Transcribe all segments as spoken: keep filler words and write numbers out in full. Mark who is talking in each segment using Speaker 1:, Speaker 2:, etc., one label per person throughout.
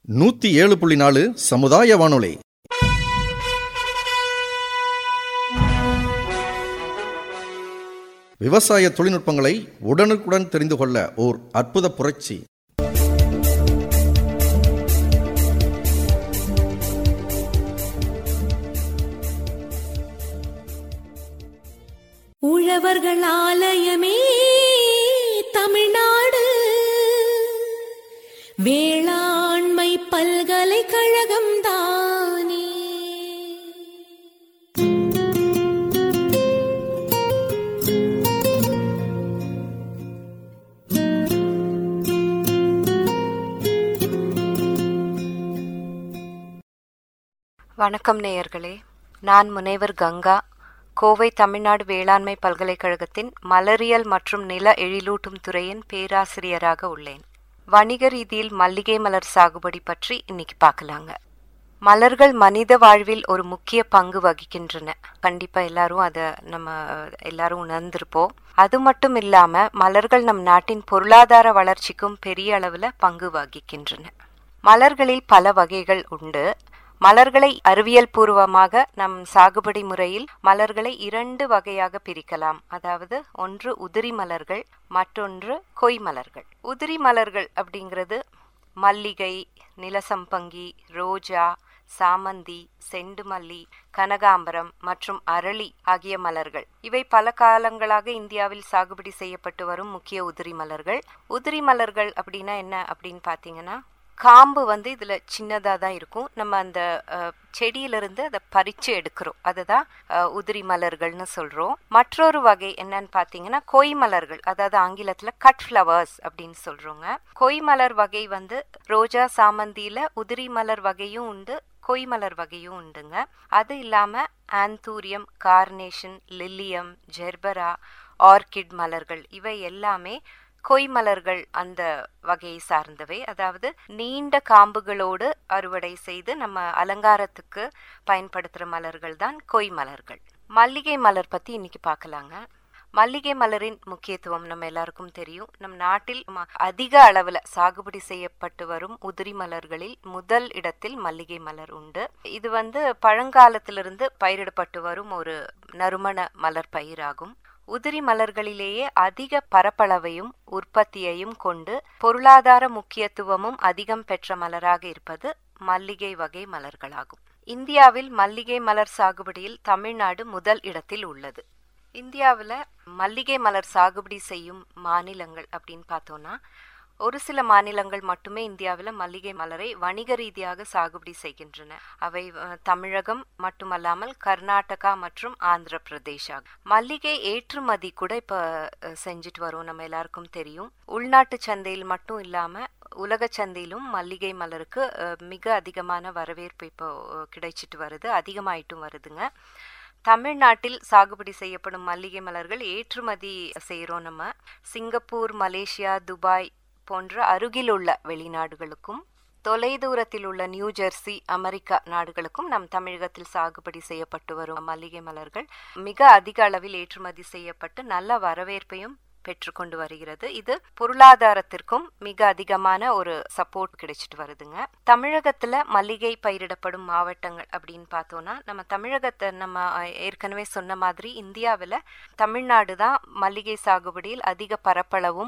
Speaker 1: நூத்தி ஏழு புள்ளி நாலு சமுதாய வானொலி. விவசாய தொழில்நுட்பங்களை உடனுக்குடன் தெரிந்து கொள்ள ஓர் அற்புத புரட்சி.
Speaker 2: உழவர்கள் ஆலயமே தமிழ்நாடு, வேளாண்மை பல்கலைக்கழகம் தானே.
Speaker 3: வணக்கம் நேயர்களே, நான் முனைவர் கங்கா, கோவை தமிழ்நாடு வேளாண்மை பல்கலைக்கழகத்தின் மலரியல் மற்றும் நில எழிலூட்டும் துறையின் பேராசிரியராக உள்ளேன். வணிக ரீதியில் மல்லிகை மலர் சாகுபடி பற்றி இன்னைக்கு பார்க்கலாங்க. மலர்கள் மனித வாழ்வில் ஒரு முக்கிய பங்கு வகிக்கின்றன. கண்டிப்பா எல்லாரும் அதை நம்ம எல்லாரும் உணர்ந்திருப்போம். அது மட்டும் இல்லாம மலர்கள் நம் நாட்டின் பொருளாதார வளர்ச்சிக்கும் பெரிய அளவுல பங்கு வகிக்கின்றன. மலர்களில் பல வகைகள் உண்டு. மலர்களை அறிவியல் பூர்வமாக நம் சாகுபடி முறையில் மலர்களை இரண்டு வகையாக பிரிக்கலாம். அதாவது ஒன்று உதிரி மலர்கள், மற்றொன்று கொய் மலர்கள். உதிரி மலர்கள் அப்படிங்கிறது மல்லிகை, நிலசம்பங்கி, ரோஜா, சாமந்தி, செண்டுமல்லி, கனகாம்பரம் மற்றும் அரளி ஆகிய மலர்கள். இவை பல காலங்களாக இந்தியாவில் சாகுபடி செய்யப்பட்டு வரும் முக்கிய உதிரி மலர்கள். உதிரி மலர்கள் அப்படின்னா என்ன அப்படின்னு பார்த்தீங்கன்னா, காம்பு வந்து இதில் சின்னதாக தான் இருக்கும். நம்ம அந்த செடியிலிருந்து அதை பறித்து எடுக்கிறோம். அதுதான் உதிரி மலர்கள்னு சொல்கிறோம். மற்றொரு வகை என்னன்னு பார்த்தீங்கன்னா கொய் மலர்கள், அதாவது ஆங்கிலத்தில் கட் ஃப்ளவர்ஸ் அப்படின்னு சொல்கிறோங்க. கொய் மலர் வகை வந்து ரோஜா, சாமந்தியில் உதிரி மலர் வகையும் உண்டு, கொய் மலர் வகையும் உண்டுங்க. அது இல்லாமல் anthurium, carnation, lilium, gerbera, orchid மலர்கள் இவை எல்லாமே கொய் மலர்கள் அந்த வகையை சார்ந்தவை. அதாவது நீண்ட காம்புகளோடு அறுவடை செய்து நம்ம அலங்காரத்துக்கு பயன்படுத்துகிற மலர்கள் தான் கொய் மலர்கள். மல்லிகை மலர் பற்றி இன்னைக்கு பார்க்கலாங்க. மல்லிகை மலரின் முக்கியத்துவம் நம்ம எல்லாருக்கும் தெரியும். நம் நாட்டில் அதிக அளவில் சாகுபடி செய்யப்பட்டு வரும் உதிரி மலர்களில் முதல் இடத்தில் மல்லிகை மலர் உண்டு. இது வந்து பழங்காலத்திலிருந்து பயிரிடப்பட்டு வரும் ஒரு நறுமண மலர் பயிராகும். உதிரி மலர்களிலேயே அதிக பரப்பளவையும் உற்பத்தியையும் கொண்டு பொருளாதார முக்கியத்துவமும் அதிகம் பெற்ற மலராக இருப்பது மல்லிகை வகை மலர்களாகும். இந்தியாவில் மல்லிகை மலர் சாகுபடியில் தமிழ்நாடு முதல் இடத்தில் உள்ளது. இந்தியாவில் மல்லிகை மலர் சாகுபடி செய்யும் மாநிலங்கள் அப்படின்னு பார்த்தோன்னா, ஒரு சில மாநிலங்கள் மட்டுமே இந்தியாவில் மல்லிகை மலரை வணிக ரீதியாக சாகுபடி செய்கின்றன. அவை தமிழகம் மட்டுமல்லாமல் கர்நாடகா மற்றும் ஆந்திர பிரதேஷ் ஆகும். மல்லிகை ஏற்றுமதி கூட இப்போ செஞ்சுட்டு வரும், நம்ம எல்லாருக்கும் தெரியும். உள்நாட்டு சந்தையில் மட்டும் இல்லாமல் உலக சந்தையிலும் மல்லிகை மலருக்கு மிக அதிகமான வரவேற்பு இப்போ கிடைச்சிட்டு வருது, அதிகமாயிட்டும் வருதுங்க. தமிழ்நாட்டில் சாகுபடி செய்யப்படும் மல்லிகை மலர்கள் ஏற்றுமதி செய்கிறோம். நம்ம சிங்கப்பூர், மலேசியா, துபாய் போன்ற அருகில் உள்ள வெளிநாடுகளுக்கும் தொலைதூரத்தில் உள்ள நியூ ஜெர்சி, அமெரிக்கா நாடுகளுக்கும் நம் தமிழகத்தில் சாகுபடி செய்யப்பட்டு வரும் மல்லிகை மலர்கள் மிக அதிக அளவில் ஏற்றுமதி செய்யப்பட்டு நல்ல வரவேற்பையும் பெற்றுக்கொண்டு வருகிறது. இது பொருளாதாரத்திற்கும் மிக அதிகமான ஒரு சப்போர்ட் கிடைச்சிட்டு வருதுங்க. தமிழகத்துல மல்லிகை பயிரிடப்படும் மாவட்டங்கள் அப்படின்னு பார்த்தோம்னா, நம்ம தமிழகத்தை நம்ம ஏற்கனவே சொன்ன மாதிரி இந்தியாவில் தமிழ்நாடு தான் மல்லிகை சாகுபடியில் அதிக பரப்பளவும்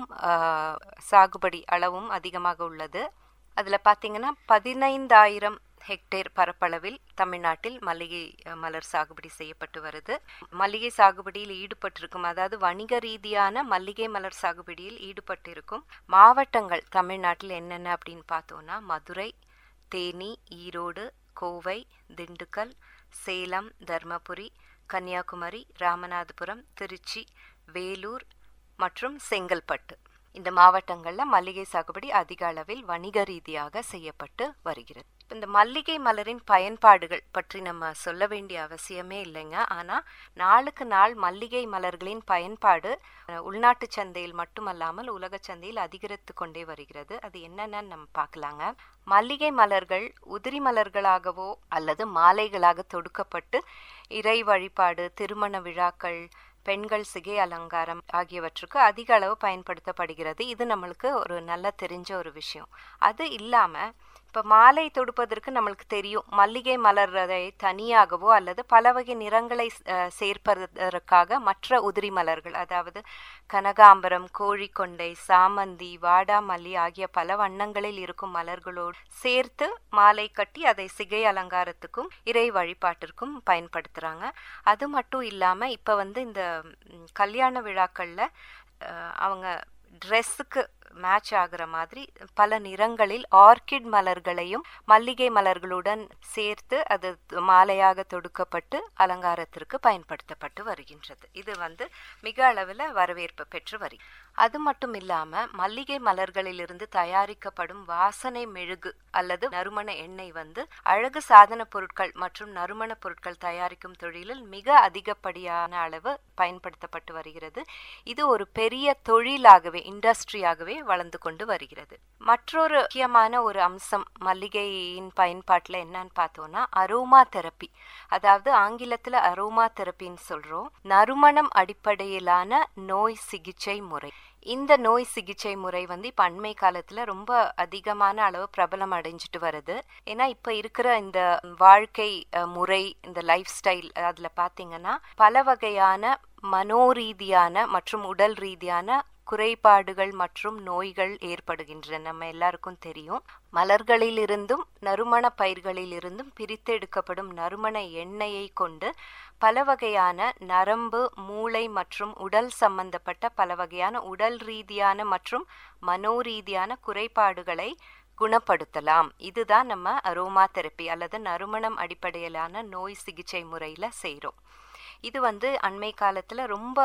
Speaker 3: சாகுபடி அளவும் அதிகமாக உள்ளது. அதில் பார்த்தீங்கன்னா பதினைந்தாயிரம் ஹெக்டேர் பரப்பளவில் தமிழ்நாட்டில் மல்லிகை மலர் சாகுபடி செய்யப்பட்டு வருது. மல்லிகை சாகுபடியில் ஈடுபட்டிருக்கும், அதாவது வணிக ரீதியான மல்லிகை மலர் சாகுபடியில் ஈடுபட்டிருக்கும் மாவட்டங்கள் தமிழ்நாட்டில் என்னென்ன அப்படின்னு பார்த்தோன்னா, மதுரை, தேனி, ஈரோடு, கோவை, திண்டுக்கல், சேலம், தர்மபுரி, கன்னியாகுமரி, ராமநாதபுரம், திருச்சி, வேலூர் மற்றும் செங்கல்பட்டு. இந்த மாவட்டங்களில் மல்லிகை சாகுபடி அதிக அளவில் வணிக ரீதியாக செய்யப்பட்டு வருகிறது. இந்த மல்லிகை மலரின் பயன்பாடுகள் பற்றி நம்ம சொல்ல வேண்டிய அவசியமே இல்லைங்க. ஆனால் நாளுக்கு நாள் மல்லிகை மலர்களின் பயன்பாடு உள்நாட்டு சந்தையில் மட்டுமல்லாமல் உலக சந்தையில் அதிகரித்து கொண்டே வருகிறது. அது என்னென்னு நம்ம பார்க்கலாங்க. மல்லிகை மலர்கள் உதிரி மலர்களாகவோ அல்லது மாலைகளாக தொடுக்கப்பட்டு இறை வழிபாடு, திருமண விழாக்கள், பெண்கள் சிகை அலங்காரம் ஆகியவற்றுக்கு அதிக அளவு பயன்படுத்தப்படுகிறது. இது நம்மளுக்கு ஒரு நல்ல தெரிஞ்ச ஒரு விஷயம். அது இல்லாமல் இப்போ மாலை தொடுப்பதற்கு நம்மளுக்கு தெரியும், மல்லிகை மலர்களை தனியாகவோ அல்லது பல வகை நிறங்களை சேர்ப்பதற்காக மற்ற உதிரி மலர்கள், அதாவது கனகாம்பரம், கோழிக்கொண்டை, சாமந்தி, வாடாமல்லி ஆகிய பல வண்ணங்களில் இருக்கும் மலர்களோடு சேர்த்து மாலை கட்டி அதை சிகை அலங்காரத்துக்கும் இறை வழிபாட்டிற்கும் பயன்படுத்துகிறாங்க. அது மட்டும் இல்லாமல் இப்போ வந்து இந்த கல்யாண விழாக்களில் அவங்க ட்ரெஸ்ஸுக்கு மேட்ச் ஆகிற மாதிரி பல நிறங்களில் ஆர்கிட் மலர்களையும் மல்லிகை மலர்களுடன் சேர்த்து அது மாலையாக தொடுக்கப்பட்டு அலங்காரத்திற்கு பயன்படுத்தப்பட்டு வருகின்றது. இது வந்து மிக அளவில் வரவேற்பு பெற்று வருகிறது. அது மட்டும் இல்லாமல் மல்லிகை மலர்களிலிருந்து தயாரிக்கப்படும் வாசனை மெழுகு அல்லது நறுமண எண்ணெய் வந்து அழகு சாதன பொருட்கள் மற்றும் நறுமண பொருட்கள் தயாரிக்கும் தொழிலில் மிக அதிகப்படியான அளவு பயன்படுத்தப்பட்டு வருகிறது. இது ஒரு பெரிய தொழிலாகவே, இண்டஸ்ட்ரியாகவே வளர்ந்து கொண்டு வருகிறது. மற்றொரு முக்கியமான ஒரு அம்சம் மல்லிகையின் பயன்பாட்டில் என்னன்னு பார்த்தோம்னா அரோமா தெரப்பி, அதாவது ஆங்கிலத்தில் அரோமா தெரப்பின்னு சொல்கிறோம். நறுமணம் அடிப்படையிலான நோய் சிகிச்சை முறை. இந்த நோய் சிகிச்சை முறை வந்து இப்போ அண்மை காலத்தில் ரொம்ப அதிகமான அளவு பிரபலம் அடைஞ்சிட்டு வருது. ஏன்னா இப்போ இருக்கிற இந்த வாழ்க்கை முறை, இந்த லைஃப் ஸ்டைல், அதில் பார்த்தீங்கன்னா பல வகையான மனோரீதியான மற்றும் உடல் ரீதியான குறைபாடுகள் மற்றும் நோய்கள் ஏற்படுகின்றன. நம்ம எல்லாருக்கும் தெரியும். மலர்களிலிருந்தும் நறுமண பயிர்களிலிருந்தும் பிரித்தெடுக்கப்படும் நறுமண எண்ணெயை கொண்டு பல வகையான நரம்பு, மூளை மற்றும் உடல் சம்பந்தப்பட்ட பல வகையான உடல் ரீதியான மற்றும் மனோரீதியான குறைபாடுகளை குணப்படுத்தலாம். இதுதான் நம்ம அரோமா தெரப்பி அல்லது நறுமணம் அடிப்படையிலான நோய் சிகிச்சை முறையில் செய்கிறோம். இது வந்து அண்மை காலத்தில் ரொம்ப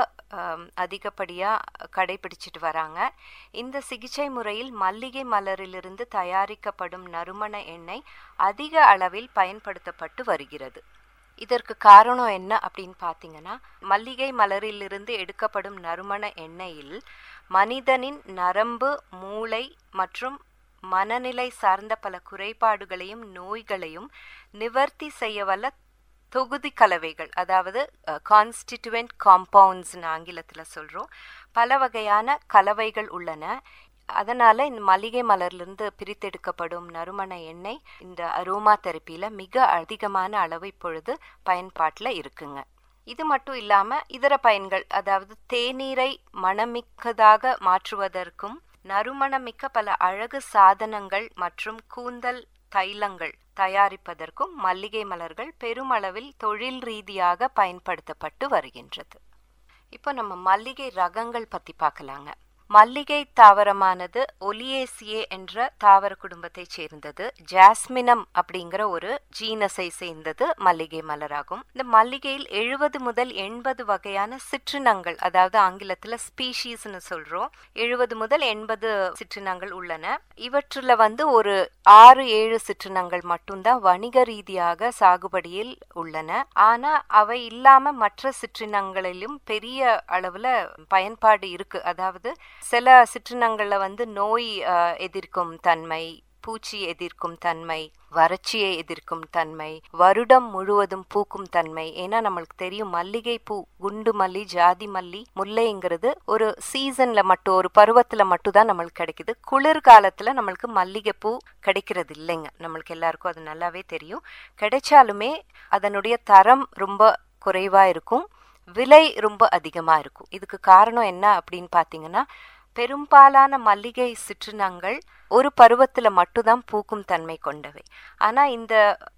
Speaker 3: அதிகப்படியாக கடைபிடிச்சிட்டு வராங்க. இந்த சிகிச்சை முறையில் மல்லிகை மலரிலிருந்து தயாரிக்கப்படும் நறுமண எண்ணெய் அதிக அளவில் பயன்படுத்தப்பட்டு வருகிறது. இதற்கு காரணம் என்ன அப்படின்னு பார்த்தீங்கன்னா, மல்லிகை மலரிலிருந்து எடுக்கப்படும் நறுமண எண்ணெயில் மனிதனின் நரம்பு, மூளை மற்றும் மனநிலை சார்ந்த பல குறைபாடுகளையும் நோய்களையும் நிவர்த்தி செய்ய வல்ல தொகுதி கலவைகள், அதாவது கான்ஸ்டிடியூவன்ட் காம்பவுண்ட்ஸ்னு ஆங்கிலத்தில் சொல்கிறோம், பல வகையான கலவைகள் உள்ளன. அதனால் இந்த மல்லிகை மலர்லேருந்து பிரித்தெடுக்கப்படும் நறுமண எண்ணெய் இந்த அரோமா தெரப்பியில் மிக அதிகமான அளவு இப்பொழுது பயன்பாட்டில் இருக்குங்க. இது மட்டும் இல்லாமல் இதர பயன்கள், அதாவது தேநீரை மணமிக்கதாக மாற்றுவதற்கும் நறுமணமிக்க பல அழகு சாதனங்கள் மற்றும் கூந்தல் தைலங்கள் தயாரிப்பதற்கும் மல்லிகை மலர்கள் பெருமளவில் தொழில் ரீதியாக பயன்படுத்தப்பட்டு வருகின்றது. இப்போ நம்ம மல்லிகை ரகங்கள் பற்றி பார்க்கலாங்க. மல்லிகை தாவரமானது ஒலியேசியே என்ற தாவர குடும்பத்தை சேர்ந்தது. ஜாஸ்மினம் அப்படிங்கிற ஒரு ஜீனஸை சேர்ந்தது மல்லிகை மலராகும். இந்த மல்லிகையில் எழுபது முதல் எண்பது வகையான சிற்றினங்கள், அதாவது ஆங்கிலத்தில் ஸ்பீஷீஸ்னு சொல்றோம், எழுபது முதல் எண்பது சிற்றினங்கள் உள்ளன. இவற்றில் வந்து ஒரு ஆறு ஏழு சிற்றினங்கள் மட்டும்தான் வணிக ரீதியாக சாகுபடியில் உள்ளன. ஆனா அவை இல்லாம மற்ற சிற்றினங்களிலும் பெரிய அளவுல பயன்பாடு இருக்கு. அதாவது சில சிற்றினங்கள்ல வந்து நோய் எதிர்க்கும் தன்மை, பூச்சி எதிர்க்கும் தன்மை, வறட்சியை எதிர்க்கும் தன்மை, வருடம் முழுவதும் பூக்கும் தன்மை. ஏன்னா நம்மளுக்கு தெரியும் மல்லிகை பூ, குண்டு மல்லி, ஜாதி மல்லி, முல்லைங்கிறது ஒரு சீசன்ல மட்டும், ஒரு பருவத்துல மட்டும் தான் நம்மளுக்கு கிடைக்குது. குளிர்காலத்துல நம்மளுக்கு மல்லிகை பூ கிடைக்கிறது இல்லைங்க. நம்மளுக்கு எல்லாருக்கும் அது நல்லாவே தெரியும். கிடைச்சாலுமே அதனுடைய தரம் ரொம்ப குறைவா இருக்கும், விலை ரொம்ப அதிகமா இருக்கும். இதுக்கு காரணம் என்ன அப்படின்னு பாத்தீங்கன்னா, பெரும்பாலான மல்லிகை சிற்றினங்கள் ஒரு பருவத்துல மட்டும்தான் பூக்கும் தன்மை கொண்டவை. ஆனா இந்த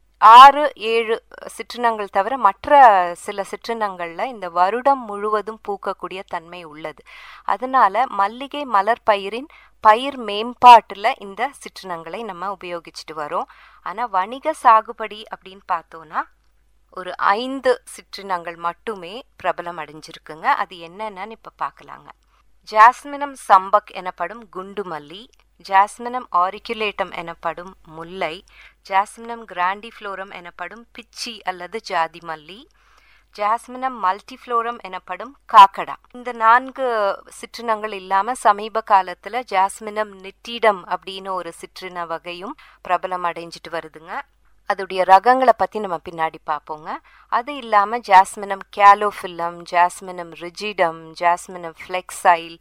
Speaker 3: ஆறு ஏழு சிற்றினங்கள் தவிர மற்ற சில சிற்றினங்கள்ல இந்த வருடம் முழுவதும் பூக்கக்கூடிய தன்மை உள்ளது. அதனால மல்லிகை மலர் பயிரின் பயிர் மேம்பாட்டுல இந்த சிற்றினங்களை நம்ம உபயோகிச்சுட்டு வரோம். ஆனா வணிக சாகுபடி அப்படின்னு பார்த்தோம்னா ஒரு ஐந்து சிற்றினங்கள் மட்டுமே பிரபலம் அடைஞ்சிருக்குங்க. அது என்னென்னு இப்ப பார்க்கலாங்க. ஜாஸ்மினம் சம்பக் எனப்படும் குண்டு மல்லி, ஜாஸ்மினம் ஆரிக்குலேட்டம் எனப்படும் முல்லை, ஜாஸ்மினம் கிராண்டிஃப்ளோரம் எனப்படும் பிச்சி அல்லது ஜாதி மல்லி, ஜாஸ்மினம் மல்டிஃப்ளோரம் எனப்படும் காக்கடா. இந்த நான்கு சிற்றினங்கள் இல்லாம சமீப காலத்துல ஜாஸ்மினம் நிட்டிடம் அப்படின்னு ஒரு சிற்றின வகையும் பிரபலம் அடைஞ்சிட்டு வருதுங்க. அதோடைய ரகங்களை பற்றி நம்ம பின்னாடி பார்ப்போங்க. அது இல்லாமல் ஜாஸ்மினம் கேலோஃபில்லம், ஜாஸ்மினம் ரிஜிடம், ஜாஸ்மினம் ஃப்ளெக்ஸைல்,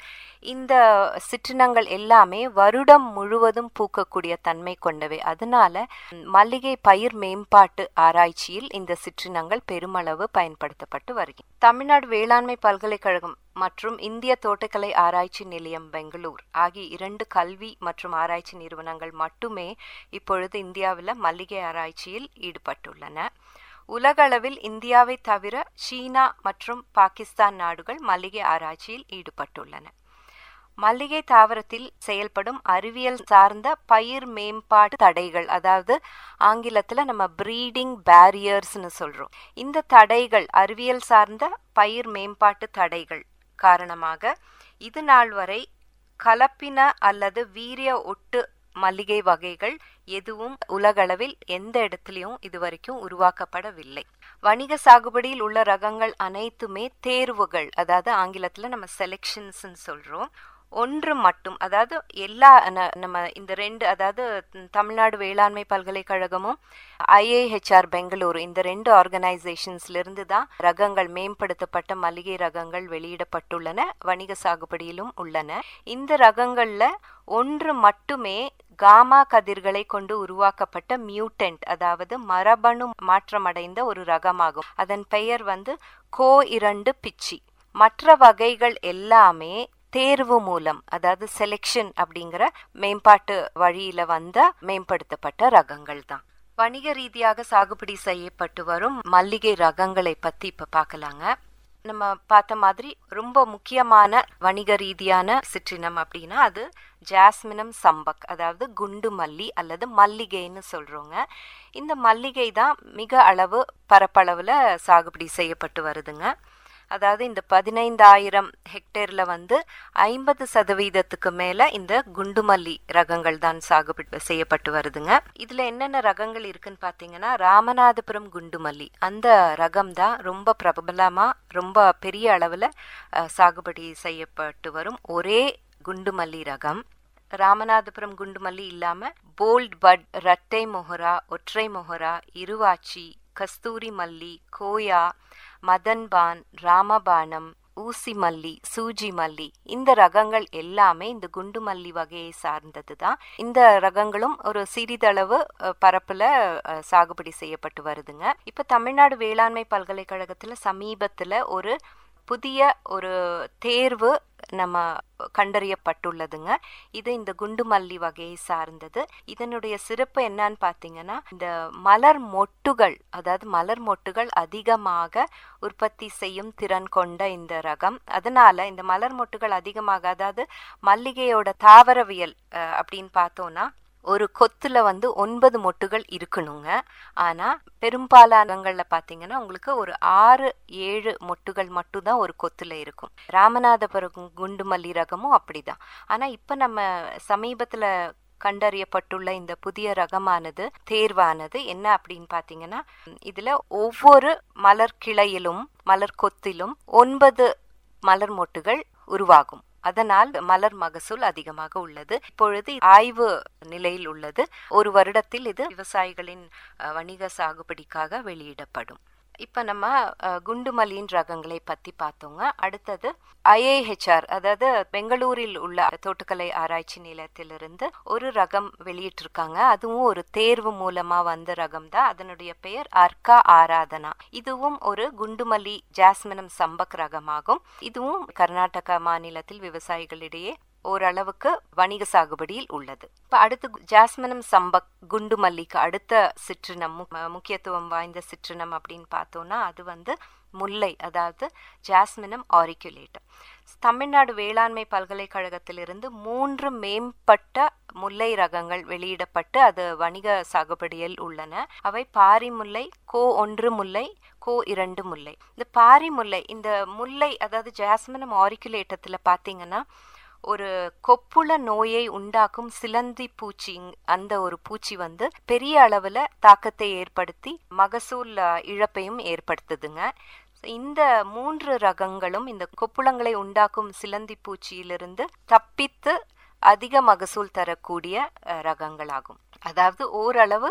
Speaker 3: இந்த சிற்றினங்கள் எல்லாமே வருடம் முழுவதும் பூக்கக்கூடிய தன்மை கொண்டவை. அதனால மல்லிகை பயிர் மேம்பாட்டு ஆராய்ச்சியில் இந்த சிற்றினங்கள் பெருமளவு பயன்படுத்தப்பட்டு வருகிறது. தமிழ்நாடு வேளாண்மை பல்கலைக்கழகம் மற்றும் இந்திய தோட்டக்கலை ஆராய்ச்சி நிலையம் பெங்களூர் ஆகிய இரண்டு கல்வி மற்றும் ஆராய்ச்சி நிறுவனங்கள் மட்டுமே இப்பொழுது இந்தியாவில் மல்லிகை ஆராய்ச்சியில் ஈடுபட்டுள்ளன. உலகளவில் இந்தியாவை தவிர சீனா மற்றும் பாகிஸ்தான் நாடுகள் மல்லிகை ஆராய்ச்சியில் ஈடுபட்டுள்ளன. மல்லிகை தாவரத்தில் செயல்படும் அறிவியல் சார்ந்த பயிர் மேம்பாட்டு தடைகள், அதாவது ஆங்கிலத்தில் நம்ம பிரீடிங் பேரியர்ஸ்னு சொல்றோம். இந்த தடைகள், அறிவியல் சார்ந்த பயிர் மேம்பாட்டு தடைகள் காரணமாக இது நாள் வரை கலப்பின அல்லது வீரிய ஒட்டு மல்லிகை வகைகள் எதுவும் உலகளவில் எந்த இடத்துலையும் இதுவரைக்கும் உருவாக்கப்படவில்லை. வணிக சாகுபடியில் உள்ள ரகங்கள் அனைத்துமே தேர்வுகள், அதாவது ஆங்கிலத்தில் நம்ம செலெக்ஷன்ஸ் சொல்றோம். ஒன்று மட்டும், அதாவது எல்லா நம்ம இந்த ரெண்டு, அதாவது தமிழ்நாடு வேளாண்மை பல்கலைக்கழகமும் ஐஏஹெச்ஆர் பெங்களூரு, இந்த ரெண்டு ஆர்கனைசேஷன்ஸ்ல இருந்து தான் ரகங்கள், மேம்படுத்தப்பட்ட மல்லிகை ரகங்கள் வெளியிடப்பட்டுள்ளன, வணிக சாகுபடியிலும் உள்ளன. இந்த ரகங்கள்ல ஒன்று மட்டுமே காமா கதிர்களை கொண்டு உருவாக்கப்பட்ட மியூட்டன்ட், அதாவது மரபணு மாற்றமடைந்த ஒரு ரகமாகும். அதன் பெயர் வந்து கோ இரண்டு பிச்சி. மற்ற வகைகள் எல்லாமே தேர்வு மூலம், அதாவது செலெக்ஷன் அப்படிங்கிற மேம்பாட்டு வழியில வந்த மேம்படுத்தப்பட்ட ரகங்கள் தான். வணிக ரீதியாக சாகுபடி செய்யப்பட்டு வரும் மல்லிகை ரகங்களை பத்தி இப்ப பார்க்கலாங்க. நம்ம பார்த்த மாதிரி ரொம்ப முக்கியமான வணிக ரீதியான சிற்றினம் அப்படின்னா அது ஜாஸ்மினம் சம்பக், அதாவது குண்டு மல்லி அல்லது மல்லிகைன்னு சொல்றோங்க. இந்த மல்லிகை தான் மிக அளவு பரப்பளவுல சாகுபடி செய்யப்பட்டு வருதுங்க. அதாவது இந்த பதினைந்தாயிரம் ஹெக்டேர்ல வந்து ஐம்பது சதவீதத்துக்கு மேல இந்த குண்டுமல்லி ரகங்கள் தான் சாகுபடி செய்யப்பட்டு வருதுங்க. இதுல என்னென்ன ரகங்கள் இருக்குன்னு பாத்தீங்கன்னா, ராமநாதபுரம் குண்டுமல்லி அந்த ரகம் தான் ரொம்ப பிரபலமா ரொம்ப பெரிய அளவுல சாகுபடி செய்யப்பட்டு வரும் ஒரே குண்டுமல்லி ரகம். ராமநாதபுரம் குண்டுமல்லி இல்லாம போல்ட் பட், இரட்டை மொஹரா, ஒற்றை மொஹரா, இருவாச்சி, கஸ்தூரி மல்லி, கோயா, மதன்பான், ராமபானம், ஊசி மல்லி, சூஜி மல்லி, இந்த ரகங்கள் எல்லாமே இந்த குண்டு மல்லி வகையை சார்ந்தது தான். இந்த ரகங்களும் ஒரு சிறிதளவு பரப்புல சாகுபடி செய்யப்பட்டு வருதுங்க. இப்ப தமிழ்நாடு வேளாண்மை பல்கலைக்கழகத்துல சமீபத்துல ஒரு புதிய ஒரு தேர்வு நம்ம கண்டறியப்பட்டுள்ளதுங்க. இது இந்த குண்டு மல்லி வகையை சார்ந்தது. இதனுடைய சிறப்பு என்னன்னு பாத்தீங்கன்னா, இந்த மலர் மொட்டுகள், அதாவது மலர் மொட்டுகள் அதிகமாக உற்பத்தி செய்யும் திறன் கொண்ட இந்த ரகம். அதனால இந்த மலர் மொட்டுகள் அதிகமாக, அதாவது மல்லிகையோட தாவரவியல் அப்படின்னு பார்த்தோம்னா ஒரு கொத்துல வந்து ஒன்பது மொட்டுகள் இருக்கணுங்க. ஆனா பெரும்பாலானங்கள்ல பாத்தீங்கன்னா உங்களுக்கு ஒரு ஆறு ஏழு மொட்டுகள் மட்டும் தான் ஒரு கொத்துல இருக்கும். ராமநாதபுரம் குண்டு மல்லி ரகமும் அப்படிதான். ஆனா இப்ப நம்ம சமீபத்துல கண்டறியப்பட்டுள்ள இந்த புதிய ரகமானது, தேர்வானது என்ன அப்படின்னு பாத்தீங்கன்னா, இதுல ஒவ்வொரு மலர் கிளையிலும் மலர் கொத்திலும் ஒன்பது மலர் மொட்டுகள் உருவாகும். அதனால் மலர் மகசூல் அதிகமாக உள்ளது. இப்பொழுது ஆய்வு நிலையில் உள்ளது. ஒரு வருடத்தில் இது விவசாயிகளின் வணிக சாகுபடிக்காக வெளியிடப்படும். இப்ப நம்ம குண்டுமல்லியின் ரகங்களை பத்தி பார்த்தோங்க. அடுத்தது ஐஏஹெச்ஆர், அதாவது பெங்களூரில் உள்ள தோட்டக்கலை ஆராய்ச்சி நிலையத்திலிருந்து ஒரு ரகம் வெளியிட்டிருக்காங்க. அதுவும் ஒரு தேர்வு மூலமா வந்த ரகம் தான். அதனுடைய பெயர் அர்க்கா ஆராதனா. இதுவும் ஒரு குண்டுமல்லி ஜாஸ்மினம் சம்பக் ரகமாகும். இதுவும் கர்நாடகா மாநிலத்தில் விவசாயிகளிடையே ஓரளவுக்கு வணிக சாகுபடியில் உள்ளது. இப்ப அடுத்து ஜாஸ்மினம் சம்பக் குண்டு மல்லிக்கு அடுத்த சிற்றினம், முக்கியத்துவம் வாய்ந்த சிற்றினம் அப்படின்னு பார்த்தோம்னா அது வந்து முல்லை, அதாவது ஜாஸ்மினம் ஆரிக்குலேட்டம். தமிழ்நாடு வேளாண்மை பல்கலைக்கழகத்திலிருந்து மூன்று மேம்பட்ட முல்லை ரகங்கள் வெளியிடப்பட்டு அது வணிக சாகுபடியில் உள்ளன. அவை பாரி முல்லை, கோ ஒன்று முல்லை, கோ இரண்டு முல்லை. இந்த பாரி முல்லை, இந்த முல்லை அதாவது ஜாஸ்மினம் ஆரிக்குலேட்டத்துல பாத்தீங்கன்னா ஒரு கொப்புள நோயை உண்டாக்கும் சிலந்தி பூச்சி, அந்த ஒரு பூச்சி வந்து பெரிய அளவுல தாக்கத்தை ஏற்படுத்தி மகசூல் இழப்பையும் ஏற்படுத்துதுங்க. இந்த மூன்று ரகங்களும் இந்த கொப்புளங்களை உண்டாக்கும் சிலந்தி பூச்சியிலிருந்து தப்பித்து அதிக மகசூல் தரக்கூடிய ரகங்களாகும். அதாவது ஓரளவு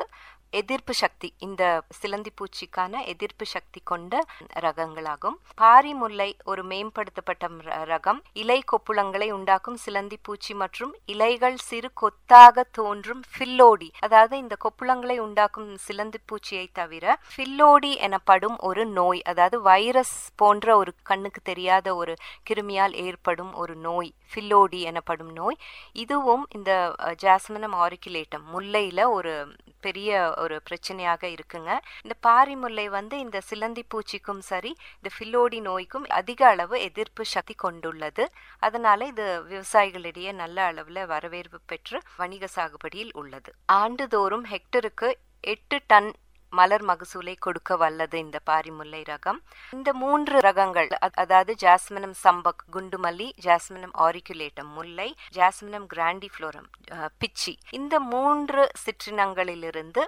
Speaker 3: எதிர்ப்பு சக்தி, இந்த சிலந்தி பூச்சிக்கான எதிர்ப்பு சக்தி கொண்ட ரகங்களாகும். பாரி முல்லை ஒரு மேம்படுத்தப்பட்ட ரகம். இலை கொப்புளங்களை உண்டாக்கும் சிலந்தி பூச்சி மற்றும் இலைகள் சிறு கொத்தாக தோன்றும் ஃபில்லோடி, அதாவது இந்த கொப்புளங்களை உண்டாக்கும் சிலந்தி பூச்சியை தவிர ஃபில்லோடி எனப்படும் ஒரு நோய், அதாவது வைரஸ் போன்ற ஒரு கண்ணுக்கு தெரியாத ஒரு கிருமியால் ஏற்படும் ஒரு நோய், ஃபில்லோடி எனப்படும் நோய். இதுவும் இந்த ஜாஸ்மினம் ஆரிக்குலேட்டம் முல்லையில ஒரு பெரிய ஒரு பிரச்சனையாக இருக்குங்க. இந்த பாரி முல்லை வந்து இந்த சிலந்தி பூச்சிக்கும் சரி இந்த ஃபில்லோடி நோய்க்கும் அதிக அளவு எதிர்ப்பு சக்தி கொண்டுள்ளது. அதனால இது விவசாயிகளிடையே நல்ல அளவுல வரவேற்பு பெற்று வணிக சாகுபடியில் உள்ளது. ஆண்டுதோறும் ஹெக்டருக்கு எட்டு டன் மலர் மகசூலை கொடுக்க வல்லது இந்த பாரி முல்லை ரகம். இந்த மூன்று ரகங்கள், அதாவது ஜாஸ்மினம் சம்பக் குண்டுமல்லி, ஜாஸ்மினம் ஆரிக்குலேட்டம் முல்லை, ஜாஸ்மினம் கிராண்டிஃப்ளோரம் பிச்சி, இந்த மூன்று சிற்றினங்களிலிருந்து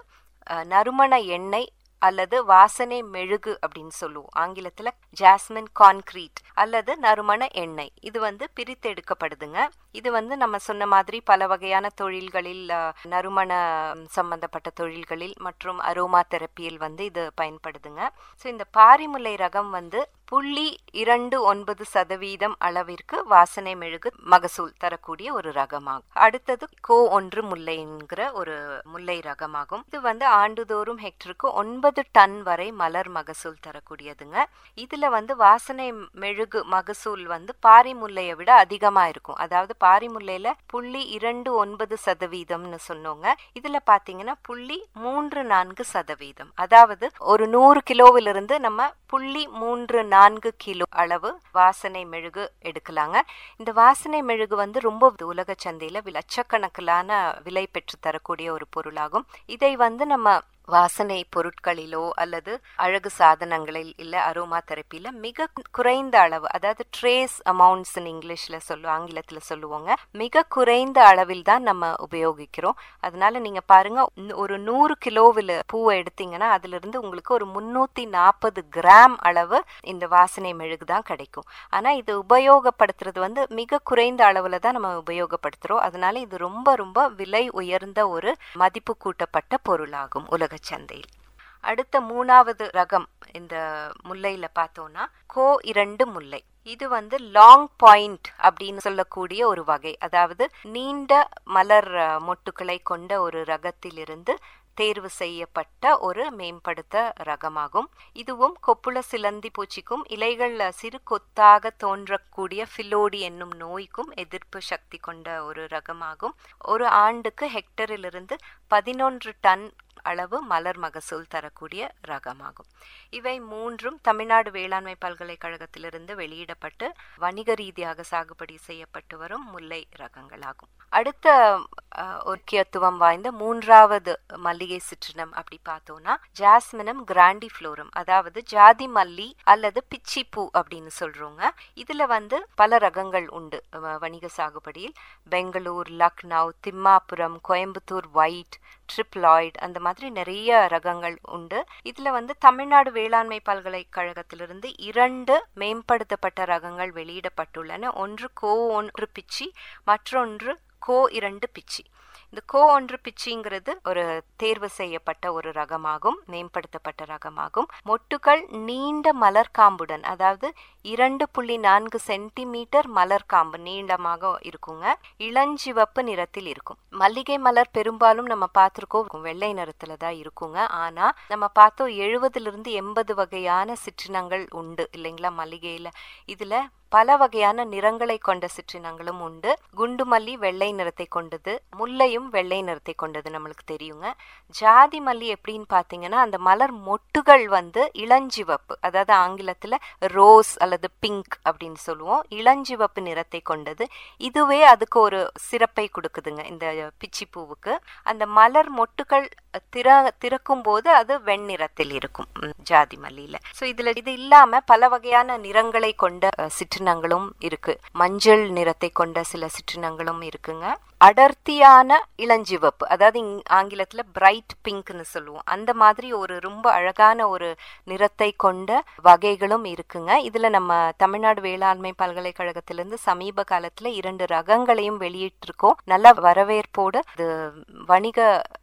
Speaker 3: நறுமண எண்ணெய் அல்லது வாசனை மெழுகு அப்படின்னு சொல்லுவோம், ஆங்கிலத்துல ஜாஸ்மின் கான்கிரீட் அல்லது நறுமண எண்ணெய், இது வந்து பிரித்து எடுக்கப்படுதுங்க. இது வந்து நம்ம சொன்ன மாதிரி பல வகையான தொழில்களில், நறுமண சம்பந்தப்பட்ட தொழில்களில் மற்றும் அரோமா தெரப்பியில் வந்து இது பயன்படுதுங்க. ஸோ இந்த பாரிமுல்லை ரகம் வந்து புள்ளி இரண்டு ஒன்பது சதவீதம் அளவிற்கு வாசனை மெழுகு மகசூல் தரக்கூடிய ஒரு ரகமாகும். அடுத்தது கோ ஒன்று முல்லை என்கிற ஒரு முல்லை ரகமாகும். இது வந்து ஆண்டுதோறும் ஹெக்டருக்கு ஒன்பது டன் வரை மலர் மகசூல் தரக்கூடியதுங்க. இதுல வந்து வாசனை மெழுகு மகசூல் வந்து பாரி முல்லையை விட அதிகமா இருக்கும். அதாவது பாரி முல்லையில புள்ளி இரண்டு ஒன்பது சதவீதம்னு சொன்னோங்க, இதுல பாத்தீங்கன்னா புள்ளி மூன்று நான்கு சதவீதம். அதாவது ஒரு நூறு கிலோவிலிருந்து நம்ம புள்ளி மூன்று நான்கு கிலோ அளவு வாசனை மெழுகு எடுக்கலாங்க. இந்த வாசனை மெழுகு வந்து ரொம்ப உலக சந்தையில லட்சக்கணக்கிலான விலை பெற்று தரக்கூடிய ஒரு பொருளாகும். இதை வந்து நம்ம வாசனை பொருட்களிலோ அல்லது அழகு சாதனங்களில் இல்ல அரோமா தெரப்பியில மிக குறைந்த அளவு, அதாவது ட்ரேஸ் அமௌண்ட்ஸ் இங்கிலீஷ்ல சொல்லு ஆங்கிலத்துல சொல்லுவாங்க, மிக குறைந்த அளவில் தான் நம்ம உபயோகிக்கிறோம். அதனால நீங்க பாருங்க, ஒரு நூறு கிலோவில் பூவை எடுத்தீங்கன்னா அதுல இருந்து உங்களுக்கு ஒரு முன்னூத்தி நாற்பது கிராம் அளவு இந்த வாசனை மெழுகு தான் கிடைக்கும். ஆனா இது உபயோகப்படுத்துறது வந்து மிக குறைந்த அளவுல தான் நம்ம உபயோகப்படுத்துறோம். அதனால இது ரொம்ப ரொம்ப விலை உயர்ந்த ஒரு மதிப்பு கூட்டப்பட்ட பொருளாகும் உலக சந்தையில். அடுத்த மூணாவது ரகம் இந்த முல்லையில பார்த்தோம்னா கோ இரண்டு முல்லை. இது வந்து லாங் பாயிண்ட் அப்படின்னு சொல்லக்கூடிய ஒரு வகை, அதாவது நீண்ட மலர் மொட்டுக்களை கொண்ட ஒரு ரகத்திலிருந்து தேர்வு செய்யப்பட்ட ஒரு மேம்படுத்த ரகமாகும். இதுவும் கொப்புள சிலந்தி பூச்சிக்கும் இலைகள் சிறு கொத்தாக தோன்றக்கூடிய ஃபிலோடி என்னும் நோய்க்கும் எதிர்ப்பு சக்தி கொண்ட ஒரு ரகமாகும். ஒரு ஆண்டுக்கு ஹெக்டரிலிருந்து பதினொன்று டன் அளவு மலர் மகசூல் தரக்கூடிய ரகமாகும். இவை மூன்றும் தமிழ்நாடு வேளாண்மை பல்கலைக்கழகத்திலிருந்து வெளியிடப்பட்டு வணிக ரீதியாக சாகுபடி செய்யப்பட்டு வரும் முல்லை ரகங்களாகும். அடுத்த முக்கியத்துவம் வாய்ந்த மூன்றாவது மல்லிகை சிற்றினம் அப்படி பார்த்தோம்னா ஜாஸ்மினம் கிராண்டிஃப்ளோரம், அதாவது ஜாதி மல்லி அல்லது பிச்சி பூ அப்படின்னு சொல்றோங்க. இதுல வந்து பல ரகங்கள் உண்டு வணிக சாகுபடியில். பெங்களூர், லக்னோ, திம்மாபுரம், கோயம்புத்தூர் ஒயிட், ட்ரிப்ளாய்ட், அந்த மாதிரி நிறைய ரகங்கள் உண்டு. இதுல வந்து தமிழ்நாடு வேளாண்மை பல்கலைக்கழகத்திலிருந்து இரண்டு மேம்படுத்தப்பட்ட ரகங்கள் வெளியிடப்பட்டுள்ளன. ஒன்று கோ ஒன்று பிச்சி, மற்றொன்று கோ இரண்டு பிச்சி. இந்த கோ ஒன்று பிச்சிங்கிறது ஒரு தேர்வு செய்யப்பட்ட ஒரு ரகமாகும், மேம்படுத்தப்பட்ட ரகமாகும். மொட்டுகள் நீண்ட மலர் காம்புடன், அதாவது இரண்டு புள்ளி நான்கு சென்டிமீட்டர் மலர் காம்பு நீளமாக இருக்குங்க. இளஞ்சிவப்பு நிறத்தில் இருக்கும். மல்லிகை மலர் பெரும்பாலும் நம்ம பார்த்திருக்கோம் வெள்ளை நிறத்துல தான் இருக்குங்க. ஆனா நம்ம பார்த்தோம் எழுபதுல இருந்து எண்பது வகையான சிற்றினங்கள் உண்டு இல்லைங்களா மல்லிகையில. இதுல பல வகையான நிறங்களை கொண்ட சிற்றினங்களும் உண்டு. குண்டு மல்லி வெள்ளை நிறத்தை கொண்டது, முல்லையும் வெள்ளை நிறத்தை கொண்டது நம்மளுக்கு தெரியுங்க. ஜாதி மல்லி எப்படின்னு பாத்தீங்கன்னா அந்த மலர் மொட்டுகள் வந்து இளஞ்சிவப்பு, அதாவது ஆங்கிலத்துல ரோஸ் அல்லது பிங்க் அப்படின்னு சொல்லுவோம், இளஞ்சிவப்பு நிறத்தை கொண்டது. இதுவே அதுக்கு ஒரு சிறப்பை கொடுக்குதுங்க இந்த பிச்சி பூவுக்கு. அந்த மலர் மொட்டுகள் திற திறக்கும் போது அது வெண்ணிறத்தில் இருக்கும் ஜாதி மல்லியில. சோ இதுல இது இல்லாம பல வகையான நிறங்களை கொண்ட சிற்றினங்களும் இருக்கு. மஞ்சள் நிறத்தை கொண்ட சில சிற்றினங்களும் இருக்குங்க. அடர்த்தியான இளஞ்சிவப்பு, அதாவது ஆங்கிலத்துல பிரைட் பிங்க்னு சொல்லுவோம், அந்த மாதிரி ஒரு ரொம்ப அழகான ஒரு நிறத்தை கொண்ட வகைகளும் இருக்குங்க. இதுல நம்ம தமிழ்நாடு வேளாண்மை பல்கலைக்கழகத்திலிருந்து சமீப காலத்துல இரண்டு ரகங்களையும் வெளியிட்டிருக்கோம். நல்ல வரவேற்போடு இது வணிக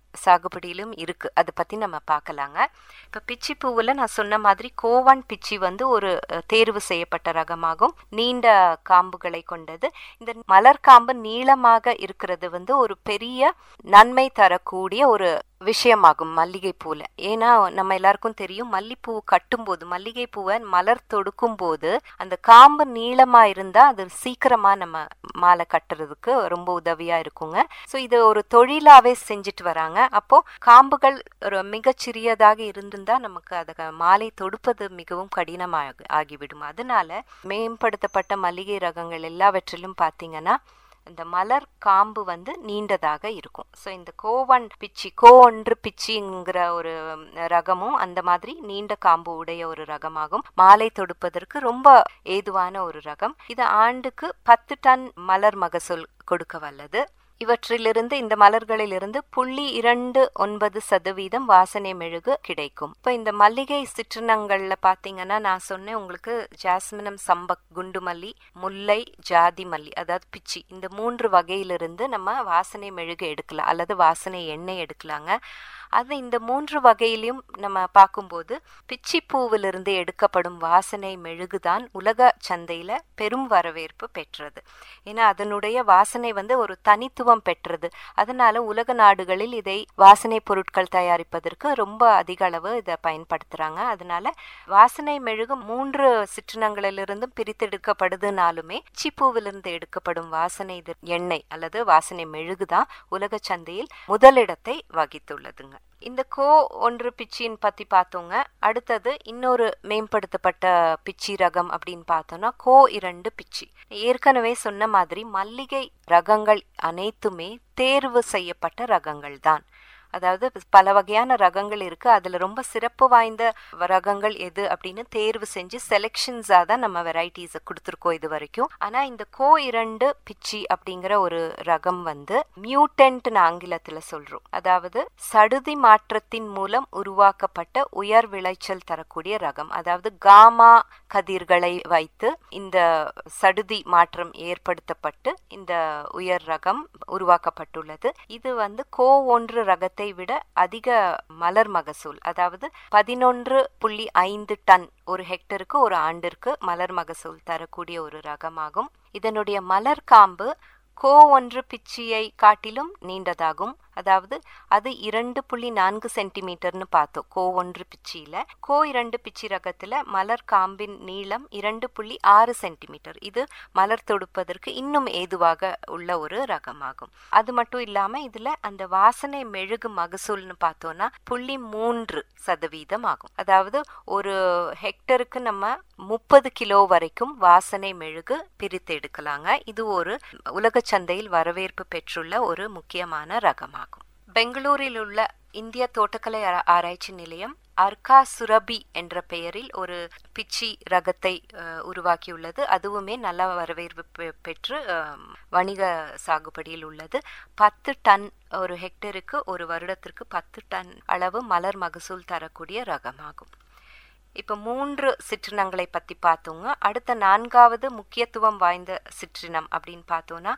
Speaker 3: சாகுபடியிலும் இருக்கு. அதை பத்தி நம்ம பார்க்கலாங்க. இப்ப பிச்சி பூவுல நான் சொன்ன மாதிரி கோவன் பிச்சி வந்து ஒரு தேர்வு செய்யப்பட்ட ரகமாகும். நீண்ட காம்புகளை கொண்டது. இந்த மலர் காம்பு நீளமாக இருக்கிறது வந்து ஒரு பெரிய நன்மை தரக்கூடிய ஒரு விஷயமாகும் மல்லிகை பூல. ஏன்னா நம்ம எல்லாருக்கும் தெரியும், மல்லிப்பூ கட்டும் போது மல்லிகை பூவை மலர் தொடுக்கும் போது அந்த காம்பு நீளமா இருந்தா அது சீக்கிரமா நம்ம மாலை கட்டுறதுக்கு ரொம்ப உதவியா இருக்குங்க. ஸோ இது ஒரு தொழிலாவே செஞ்சுட்டு வராங்க. அப்போ காம்புகள் ஒரு மிகச்சிறியதாக இருந்திருந்தா நமக்கு அதை மாலை தொடுப்பது மிகவும் கடினமாக ஆகிவிடும். அதனால மேம்படுத்தப்பட்ட மல்லிகை ரகங்கள் எல்லாவற்றிலும் பார்த்தீங்கன்னா இந்த மலர் காம்பு வந்து நீண்டதாக இருக்கும். ஸோ இந்த கோவன் பிச்சி, கோ ஒன்று பிச்சிங்கிற ஒரு ரகமும் அந்த மாதிரி நீண்ட காம்பு உடைய ஒரு ரகமாகும். மாலை தொடுப்பதற்கு ரொம்ப ஏதுவான ஒரு ரகம். இது ஆண்டுக்கு பத்து டன் மலர் மகசூல் கொடுக்க வல்லது. இவற்றிலிருந்து இந்த மலர்களிலிருந்து புள்ளி இரண்டு ஒன்பது சதவீதம் வாசனை மெழுகு கிடைக்கும். இப்போ இந்த மல்லிகை சிற்றினங்கள்ல பாத்தீங்கன்னா நான் சொன்னேன் உங்களுக்கு, ஜாஸ்மினம், சம்பக், குண்டு மல்லி, முல்லை, ஜாதி மல்லி, அதாவது பிச்சி, இந்த மூன்று வகையிலிருந்து நம்ம வாசனை மெழுகு எடுக்கலாம் அல்லது வாசனை எண்ணெய் எடுக்கலாங்க. அது இந்த மூன்று வகையிலையும் நம்ம பார்க்கும்போது பிச்சி பூவிலிருந்து எடுக்கப்படும் வாசனை மெழுகுதான் உலக சந்தையில பெரும் வரவேற்பு பெற்றது. ஏன்னா அதனுடைய வாசனை வந்து ஒரு தனித்துவம் பெற்றது. அதனால உலக நாடுகளில் இதை வாசனை பொருட்கள் தயாரிப்பதற்கு ரொம்ப அதிக அளவு இதை பயன்படுத்துறாங்க. அதனால வாசனை மெழுகு மூன்று சிற்றினங்களிலிருந்தும் பிரித்தெடுக்கப்படுதுனாலுமே பிச்சி பூவிலிருந்து எடுக்கப்படும் வாசனை எண்ணெய் அல்லது வாசனை மெழுகுதான் உலக சந்தையில் முதலிடத்தை வகித்துள்ளதுங்க. இந்த கோ ஒன்று பிச்சின் பத்தி பார்த்தோங்க. அடுத்தது இன்னொரு மேம்படுத்தப்பட்ட பிச்சி ரகம் அப்படின்னு பார்த்தோம்னா கோ இரண்டு பிச்சி. ஏற்கனவே சொன்ன மாதிரி மல்லிகை ரகங்கள் அனைத்துமே தேர்வு செய்யப்பட்ட ரகங்கள் தான். அதாவது பல வகையான ரகங்கள் இருக்கு. அதுல ரொம்ப சிறப்பு வாய்ந்த ரகங்கள் எது அப்படின்னு தேர்வு செஞ்சு செலெக்ஷன்ஸா தான் நம்ம வெரைட்டிஸ் கொடுத்துருக்கோம் இது வரைக்கும். ஆனா இந்த கோ இரண்டு பிச்சி அப்படிங்கிற ஒரு ரகம் வந்து மியூட்டன்ட் ஆங்கிலத்துல சொல்றோம். அதாவது சடுதி மாற்றத்தின் மூலம் உருவாக்கப்பட்ட உயர் விளைச்சல் தரக்கூடிய ரகம். அதாவது காமா கதிர்களை வைத்து இந்த சடுதி மாற்றம் ஏற்படுத்தப்பட்டு இந்த உயர் ரகம் உருவாக்கப்பட்டுள்ளது. இது வந்து கோ ஒன்று ரகத்தை விட அதிக மலர் மகசூல், அதாவது பதினொன்று புள்ளி ஐந்து டன் ஒரு ஹெக்டருக்கு ஒரு ஆண்டிற்கு மலர் மகசூல் தரக்கூடிய ஒரு ரகமாகும். இதனுடைய மலர் காம்பு கோ ஒன்று பிச்சியை காட்டிலும் நீண்டதாகும். அதாவது அது இரண்டு புள்ளி நான்கு சென்டிமீட்டர்னு பார்த்தோம் கோ ஒன்று பிச்சியில. கோ இரண்டு பிச்சி ரகத்துல மலர் காம்பின் நீளம் இரண்டு புள்ளி ஆறு சென்டிமீட்டர். இது மலர் தொடுப்பதற்கு இன்னும் ஏதுவாக உள்ள ஒரு ரகமாகும். அது மட்டும் இல்லாம இதுல அந்த வாசனை மெழுகு மகசூல்னு பார்த்தோம்னா புள்ளி மூன்று சதவீதம் ஆகும். அதாவது ஒரு ஹெக்டருக்கு நம்ம முப்பது கிலோ வரைக்கும் வாசனை மெழுகு பிரித்து எடுக்கலாங்க. இது ஒரு உலக சந்தையில் வரவேற்பு பெற்றுள்ள ஒரு முக்கியமான ரகமாகும். பெங்களூரில் உள்ள இந்திய தோட்டக்கலை ஆராய்ச்சி நிலையம் அர்கா சுரபி என்ற பெயரில் ஒரு பிச்சி ரகத்தை உருவாக்கியுள்ளது. அதுவுமே நல்ல வரவேற்பு பெற்று வணிக சாகுபடியில் உள்ளது. பத்து டன் ஒரு ஹெக்டருக்கு ஒரு வருடத்திற்கு பத்து டன் அளவு மலர் மகசூல் தரக்கூடிய ரகமாகும். இப்ப மூன்று சிற்றினங்களை பத்தி பார்த்தோங்க. அடுத்த நான்காவது முக்கியத்துவம் வாய்ந்த சிற்றினம் அப்படின்னு பார்த்தோம்னா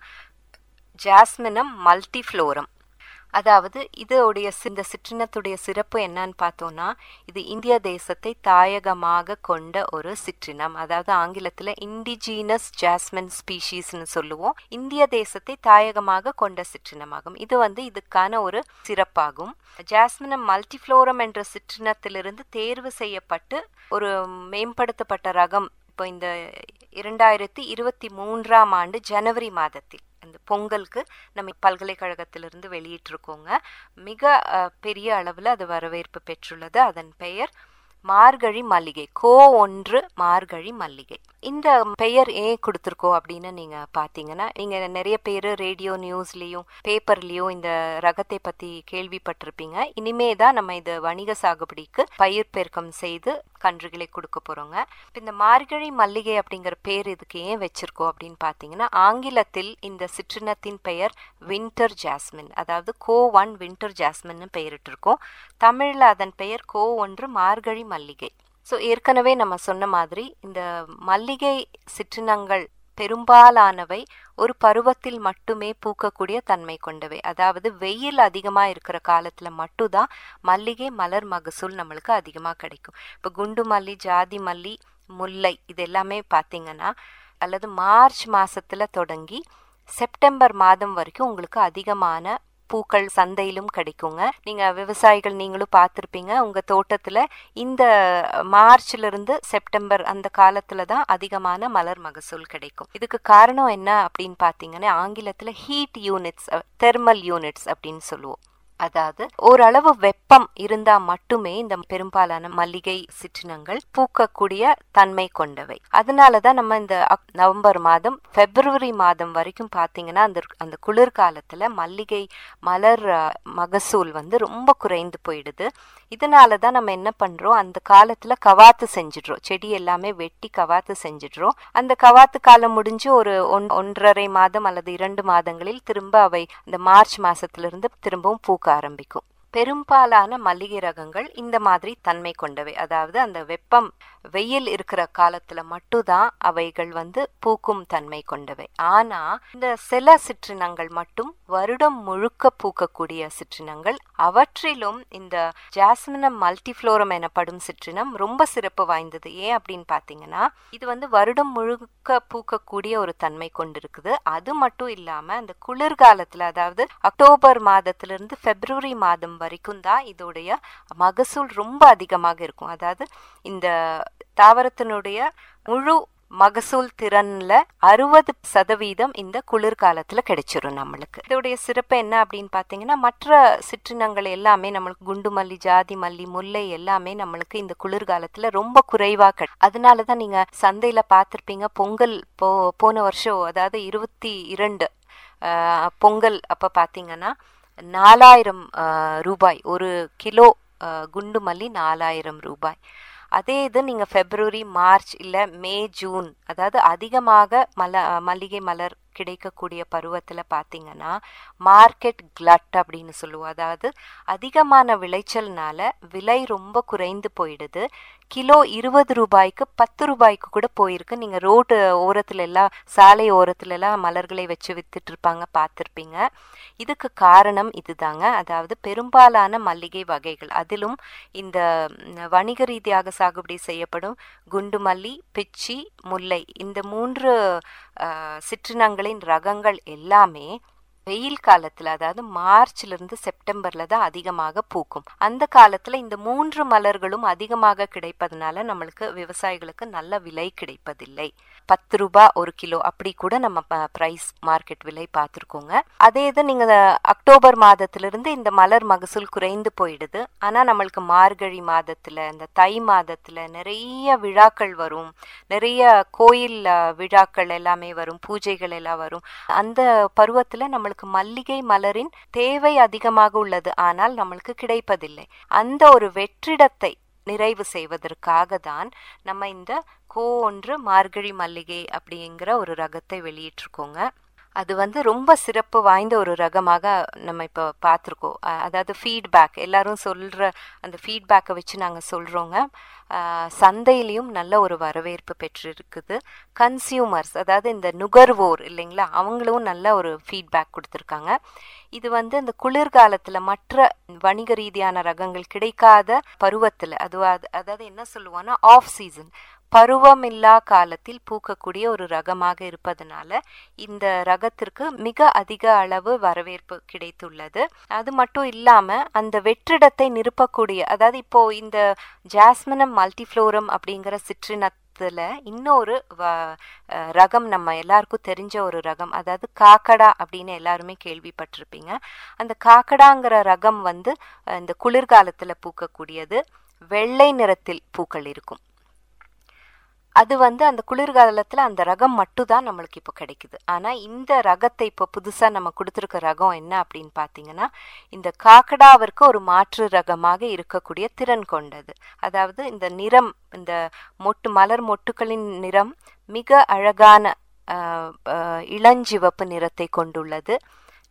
Speaker 3: ஜாஸ்மினம் மல்டிஃப்ளோரம். அதாவது இதோடைய இந்த சிற்றினத்துடைய சிறப்பு என்னன்னு பார்த்தோம்னா இது இந்திய தேசத்தை தாயகமாக கொண்ட ஒரு சிற்றினம். அதாவது ஆங்கிலத்துல இண்டிஜீனஸ் ஜாஸ்மின் ஸ்பீஷீஸ்னு சொல்லுவோம். இந்திய தேசத்தை தாயகமாக கொண்ட சிற்றினமாகும். இது வந்து இதுக்கான ஒரு சிறப்பாகும். ஜாஸ்மினம் மல்டிஃப்ளோரம் என்ற சிற்றினத்திலிருந்து தேர்வு செய்யப்பட்டு ஒரு மேம்படுத்தப்பட்ட ரகம் இப்போ இந்த இரண்டாயிரத்தி இருபத்தி மூன்றாம் ஆண்டு ஜனவரி மாதத்தில் இந்த பொங்கலுக்கு நம்ம பல்கலைக்கழகத்திலிருந்து வெளியிட்டிருக்கோங்க. மிக பெரிய அளவில் அது வரவேற்பு பெற்றுள்ளது. அதன் பெயர் மார்கழி மல்லிகை, கோ ஒன்று மார்கழி மல்லிகை. இந்த பெயர் ஏன் கொடுத்துருக்கோம் அப்படின்னு நீங்க பாத்தீங்கன்னா, நீங்க நிறைய பேர் ரேடியோ நியூஸ்லயும் பேப்பர்லயும் இந்த ரகத்தை பத்தி கேள்விப்பட்டிருப்பீங்க. இனிமே தான் நம்ம இது வணிக சாகுபடிக்கு பயிர் பெருக்கம் செய்து கன்றுகளை கொடுக்க போறோங்க. இந்த மார்கழி மல்லிகை அப்படிங்கிற பேர் இதுக்கு ஏன் வச்சிருக்கோம் அப்படின்னு பாத்தீங்கன்னா, ஆங்கிலத்தில் இந்த சிற்றினத்தின் பெயர் வின்டர் ஜாஸ்மின், அதாவது கோ ஒன் வின்டர் ஜாஸ்மின் பெயரிட்டு இருக்கோம். தமிழ்ல அதன் பெயர் கோ ஒன்று மார்கழி மல்லிகை. ஸோ ஏற்கனவே நம்ம சொன்ன மாதிரி இந்த மல்லிகை சிற்றினங்கள் பெரும்பாலானவை ஒரு பருவத்தில் மட்டுமே பூக்கக்கூடிய தன்மை கொண்டவை. அதாவது வெயில் அதிகமா இருக்கிற காலத்துல மட்டும்தான் மல்லிகை மலர் மகசூல் நம்மளுக்கு அதிகமா கிடைக்கும். இப்ப குண்டு மல்லி, ஜாதி மல்லி, முல்லை இது எல்லாமே பாத்தீங்கன்னா அல்லது மார்ச் மாசத்துல தொடங்கி செப்டம்பர் மாதம் வரைக்கும் உங்களுக்கு அதிகமான பூக்கள் சந்தையிலும் கிடைக்குங்க. நீங்க விவசாயிகள் நீங்களும் பார்த்துருப்பீங்க, உங்க தோட்டத்துல இந்த மார்ச்ல இருந்து செப்டம்பர் அந்த காலத்துல தான் அதிகமான மலர் மகசூல் கிடைக்கும். இதுக்கு காரணம் என்ன அப்படின்னு பாத்தீங்கன்னா ஆங்கிலத்துல ஹீட் யூனிட்ஸ், தெர்மல் யூனிட்ஸ் அப்படின்னு சொல்லுவோம். அதாவது ஓரளவு வெப்பம் இருந்தா மட்டுமே இந்த பெரும்பாலான மல்லிகை சிற்றினங்கள் பூக்கக்கூடிய தன்மை கொண்டவை. அதனாலதான் நம்ம இந்த நவம்பர் மாதம் பிப்ரவரி மாதம் வரைக்கும் பாத்தீங்கன்னா அந்த அந்த குளிர்காலத்துல மல்லிகை மலர் மகசூல் வந்து ரொம்ப குறைந்து போயிடுது. இதனாலதான் நம்ம என்ன பண்றோம், அந்த காலத்துல கவாத்து செஞ்சிடுறோம், செடி எல்லாமே வெட்டி கவாத்து செஞ்சிடுறோம். அந்த கவாத்து காலம் முடிஞ்சு ஒரு ஒன்றரை மாதம் அல்லது இரண்டு மாதங்களில் திரும்ப அவை இந்த மார்ச் மாசத்துல இருந்து திரும்பவும் பூக்க ஆரம்பிக்கும். பெரும்பாலான மல்லிகை ரகங்கள் இந்த மாதிரி தன்மை கொண்டவை. அதாவது அந்த வெப்பம் வெயில் இருக்கிற காலத்துல மட்டும்தான் அவைகள் வந்து பூக்கும் தன்மை கொண்டவை. ஆனா இந்த சில சிற்றினங்கள் மட்டும் வருடம் முழுக்க பூக்கக்கூடிய சிற்றினங்கள். அவற்றிலும் இந்த ஜாஸ்மினம் மல்டிஃப்ளோரம் எனப்படும் சிற்றினம் ரொம்ப சிறப்பு வாய்ந்தது. ஏன் அப்படின்னு பாத்தீங்கன்னா இது வந்து வருடம் முழுக்க பூக்கக்கூடிய ஒரு தன்மை கொண்டிருக்குது. அது மட்டும் இல்லாம அந்த குளிர்காலத்துல அதாவது அக்டோபர் மாதத்திலிருந்து பிப்ரவரி மாதம் வரைக்கும் தான் இதோடைய மகசூல் ரொம்ப அதிகமாக இருக்கும். அதாவது இந்த தாவரத்தினுடைய முழு மகசூல் திறன்ல அறுபது சதவீதம் இந்த குளிர்காலத்துல கிடைச்சிரும் நம்மளுக்கு. இதோடைய சிறப்பு என்ன அப்படின்னு பாத்தீங்கன்னா மற்ற சிற்றினங்கள் எல்லாமே நம்மளுக்கு குண்டு மல்லி, ஜாதி மல்லி, முல்லை எல்லாமே நம்மளுக்கு இந்த குளிர்காலத்துல ரொம்ப குறைவா கிடை அதனாலதான் நீங்க சந்தையில பாத்திருப்பீங்க. பொங்கல் போ போன வருஷம் அதாவது இருபத்தி இரண்டு அஹ் பொங்கல் அப்ப பாத்தீங்கன்னா நாலாயிரம் ரூபாய் ஒரு கிலோ குண்டு மல்லி, நாலாயிரம் ரூபாய். அதே இது நீங்க பிப்ரவரி, மார்ச் இல்ல மே, ஜூன் அதாவது அதிகமாக மல மல்லிகை மலர் கிடைக்கக்கூடிய பருவத்துல பாத்தீங்கன்னா மார்க்கெட் கிளட் அப்படின்னு சொல்லுவோம். அதாவது அதிகமான விளைச்சல்னால விலை ரொம்ப குறைந்து போயிடுது. கிலோ இருபது ரூபாய்க்கு பத்து ரூபாய்க்கு கூட போயிருக்கு. நீங்க ரோடு ஓரத்துல எல்லாம் சாலை ஓரத்துல எல்லாம் மலர்களை வச்சு வித்துட்டு இருப்பாங்க, பார்த்திருப்பீங்க. இதுக்கு காரணம் இதுதாங்க. அதாவது பெரும்பாலான மல்லிகை வகைகள் அதிலும் இந்த வணிக ரீதியாக சாகுபடி செய்யப்படும் குண்டு மல்லி, பிச்சி, முல்லை இந்த மூன்று சிற்றினங்களின் ரகங்கள் எல்லாமே வெயில் காலத்துல அதாவது மார்ச்ல இருந்து செப்டம்பர்ல தான் அதிகமாக பூக்கும். அந்த காலத்துல இந்த மூன்று மலர்களும் அதிகமாக கிடைப்பதனால நம்மளுக்கு விவசாயிகளுக்கு நல்ல விலை கிடைப்பதில்லை. பத்து ரூபாய் ஒரு கிலோ அப்படி கூட நம்ம பிரைஸ் மார்க்கெட் விலை பார்த்துருக்கோங்க. அதே இது நீங்க அக்டோபர் மாதத்துல இருந்து இந்த மலர் மகசூல் குறைந்து போயிடுது. ஆனா நம்மளுக்கு மார்கழி மாதத்துல இந்த தை மாதத்துல நிறைய விழாக்கள் வரும், நிறைய கோயில் விழாக்கள் எல்லாமே வரும், பூஜைகள் எல்லாம் வரும். அந்த பருவத்துல நம்ம மல்லிகை மலரின் தேவை அதிகமாக உள்ளது, ஆனால் நம்மளுக்கு கிடைப்பதில்லை. அந்த ஒரு வெற்றிடத்தை நிறைவு செய்வதற்காக தான் நம்ம இந்த கோ ஒன்று மார்கழி மல்லிகை அப்படிங்கிற ஒரு ரகத்தை வெளியிட்டிருக்கோங்க. அது வந்து ரொம்ப சிறப்பு வாய்ந்த ஒரு ரகமாக நம்ம இப்போ பார்த்துருக்கோம். அதாவது ஃபீட்பேக் எல்லாரும் சொல்கிற அந்த ஃபீட்பேக்கை வச்சு நாங்கள் சொல்கிறோங்க. சந்தையிலையும் நல்ல ஒரு வரவேற்பு பெற்றிருக்குது. கன்சியூமர்ஸ் அதாவது இந்த நுகர்வோர் இல்லைங்களா, அவங்களும் நல்ல ஒரு ஃபீட்பேக் கொடுத்துருக்காங்க. இது வந்து இந்த குளிர்காலத்தில் மற்ற வணிக ரீதியான ரகங்கள் கிடைக்காத பருவத்தில் அது அதாவது என்ன சொல்லுவோன்னா ஆஃப் சீசன் பருவமில்லா காலத்தில் பூக்கக்கூடிய ஒரு ரகமாக இருப்பதனால இந்த ரகத்திற்கு மிக அதிக அளவு வரவேற்பு கிடைத்துள்ளது. அது மட்டும் இல்லாம அந்த வெற்றிடத்தை நிரப்பக்கூடிய அதாவது இப்போ இந்த ஜாஸ்மினம் மல்டிஃப்ளோரம் அப்படிங்கிற சிற்றினத்துல இன்னொரு ரகம் நம்ம எல்லாருக்கும் தெரிஞ்ச ஒரு ரகம், அதாவது காக்கடா அப்படின்னு எல்லாருமே கேள்விப்பட்டிருப்பீங்க. அந்த காக்கடாங்கிற ரகம் வந்து இந்த குளிர்காலத்துல பூக்கக்கூடியது. வெள்ளை நிறத்தில் பூக்கள் இருக்கும். அது வந்து அந்த குளிர்காலத்துல அந்த ரகம் மட்டும் தான் நம்மளுக்கு இப்போ கிடைக்குது. ஆனா இந்த ரகத்தை இப்போ புதுசா நம்ம கொடுத்துருக்க ரகம் என்ன அப்படின்னு பாத்தீங்கன்னா இந்த காக்கடாவிற்கு ஒரு மாற்று ரகமாக இருக்கக்கூடிய திறன் கொண்டது. அதாவது இந்த நிறம், இந்த மொட்டு மலர் மொட்டுக்களின் நிறம் மிக அழகான இளஞ்சிவப்பு நிறத்தை கொண்டுள்ளது.